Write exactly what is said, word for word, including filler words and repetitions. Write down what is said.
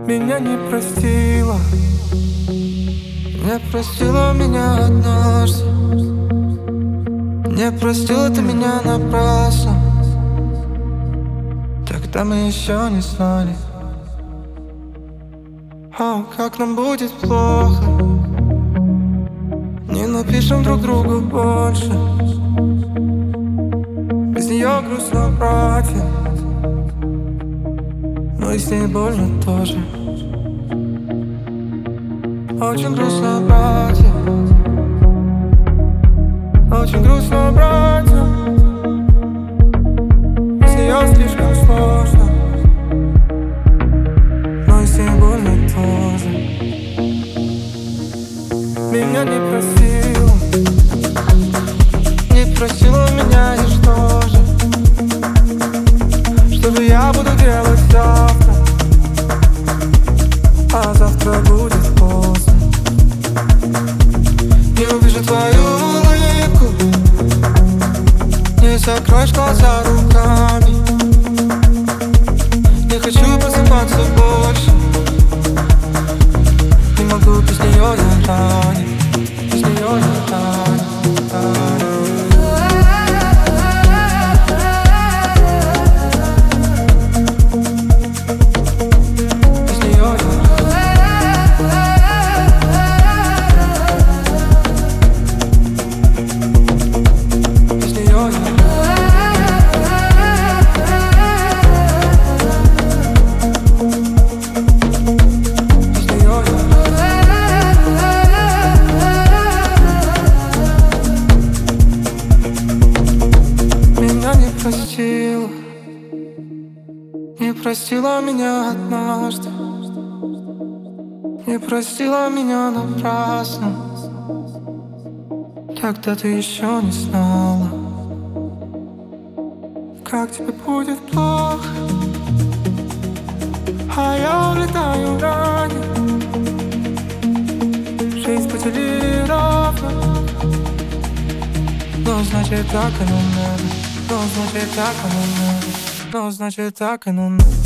Меня не простила, не простила меня однажды. Не простила ты меня напрасно. Тогда мы еще не знали, о, как нам будет плохо. Не напишем друг другу больше. Без нее грустно, братья, но и с ней больно тоже. Очень грустно, братья, очень грустно, братья. Без нее слишком сложно, но и с ней больно тоже. Меня не просила, не просила меня, и что же? Что же я буду делать завтра? А завтра будет поздно. Не увижу твою улыбку, не закроешь глаза руками. Не хочу просыпаться больше, не могу без нее, я ранен. Без нее я ранен, ранен. Не простила меня однажды, не простила меня напрасно. Тогда ты еще не знала, как тебе будет плохо, а я улетаю ранее. Жизнь поделили ровно, но значит так оно надо. Но значит так оно надо, но значит так оно надо.